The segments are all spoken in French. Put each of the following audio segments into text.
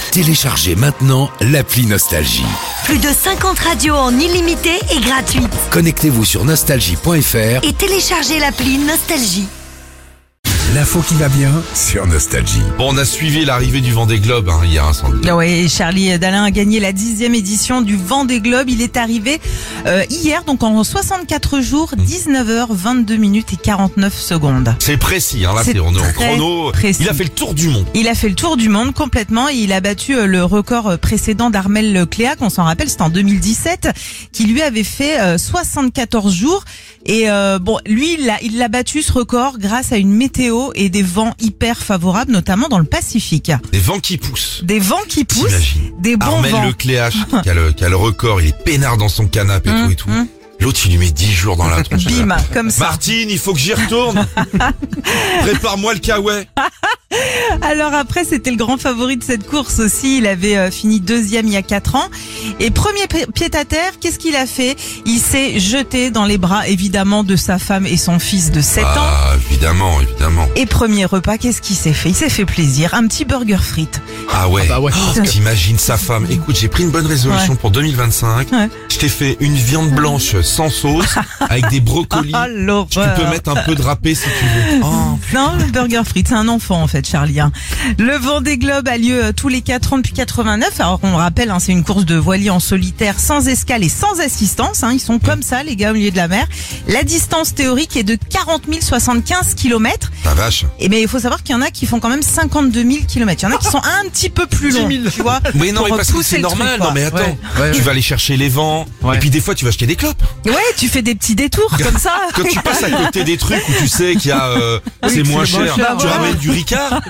Téléchargez maintenant l'appli Nostalgie. Plus de 50 radios en illimité et gratuite. Connectez-vous sur nostalgie.fr Et téléchargez l'appli Nostalgie. L'info qui va bien sur Nostalgie. Bon, on a suivi l'arrivée du Vendée Globe hier, Sandy. Oui, Charlie Dalin a gagné la 10e édition du Vendée Globe. Il est arrivé hier, donc en 64 jours, 19h22 minutes et 49 secondes. C'est précis, là C'est on est en très chrono. précis. Il a fait le tour du monde. Il a fait le tour du monde complètement et il a battu le record précédent d'Armel Cléac, on s'en rappelle, c'était en 2017, qui lui avait fait 74 jours. Et lui, il l'a battu ce record grâce à une météo et des vents hyper favorables, notamment dans le Pacifique. Des vents qui poussent. Des vents qui poussent, T'imagines des bons Armel vents. Lecléache qui a le record, il est peinard dans son canapé et tout. L'autre, il lui met 10 jours dans la tronche. Bim, comme ça. Martine, il faut que j'y retourne. Prépare-moi le kawaii. Alors après, c'était le grand favori de cette course aussi. Il avait fini 2e il y a 4 ans. Et premier pied-à-terre, qu'est-ce qu'il a fait? Il s'est jeté dans les bras, évidemment, de sa femme et son fils de 7 ans. Ah, évidemment. Et premier repas, qu'est-ce qu'il s'est fait? Il s'est fait plaisir. Un petit burger frites. Ah ouais. Oh, t'imagines sa femme. Écoute, j'ai pris une bonne résolution pour 2025. Ouais. Je t'ai fait une viande blanche sans sauce, avec des brocolis. Ah, l'horreur. Tu peux mettre un peu de râpé si tu veux. Oh. Non, le burger frites, c'est un enfant en fait, Charlie. Le Vendée Globe a lieu tous les 4 ans depuis 89. Alors on rappelle, c'est une course de voilier en solitaire, sans escale et sans assistance. Ils sont comme ça, les gars, au milieu de la mer. La distance théorique est de 40 075 km. La vache. Et mais il faut savoir qu'il y en a qui font quand même 52 000 km. Il y en a qui sont un petit peu plus longs, tu vois. Mais non, pour mais parce que pousser c'est le normal. truc, quoi. Non, mais attends. Ouais. Tu vas aller chercher les vents. Ouais. Et puis des fois, tu vas acheter des clopes. Ouais, tu fais des petits détours comme ça. Quand tu passes à côté des trucs où tu sais qu'il y a, c'est moins cher, tu voilà. ramènes du Ricard.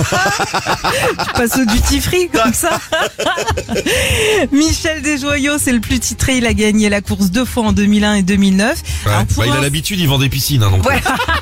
Tu passes au duty free comme ça. Michel Desjoyaux, c'est le plus titré. Il a gagné la course 2 fois en 2001 et 2009. Ouais. Alors, pour Il a l'habitude, il vend des piscines. Donc. Ouais.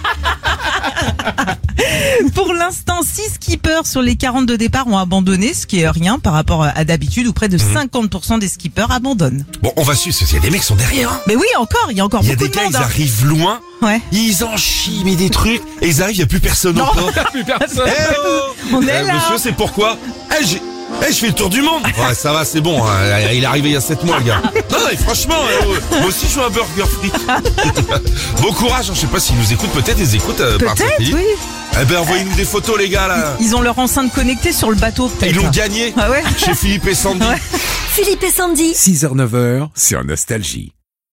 Pour l'instant, 6 skippers sur les 40 de départ ont abandonné, ce qui est rien par rapport à d'habitude où près de 50% des skippers abandonnent. Bon, on va suivre, parce qu'il y a des mecs qui sont derrière. Mais oui, il y a encore Il y a beaucoup des de gars, monde. ils arrivent loin. Ouais. Ils en chient, mais des trucs. Et ils arrivent, il n'y a plus personne au port. Plus personne. Eh oh On est là. Monsieur, c'est pourquoi je fais le tour du monde. Ouais, ça va, c'est bon. Il est arrivé il y a 7 mois, le gars. Non, mais franchement, moi aussi, je veux un burger frites. Bon courage. Je sais pas s'ils nous écoutent. Peut-être ils écoutent par Peut-être, satellite. oui. Eh ben, envoyez-nous des photos, les gars, là. Ils ont leur enceinte connectée sur le bateau, peut-être. Ils l'ont gagné Ah ouais. chez Philippe et Sandy. Philippe et Sandy. 6h-9h sur Nostalgie.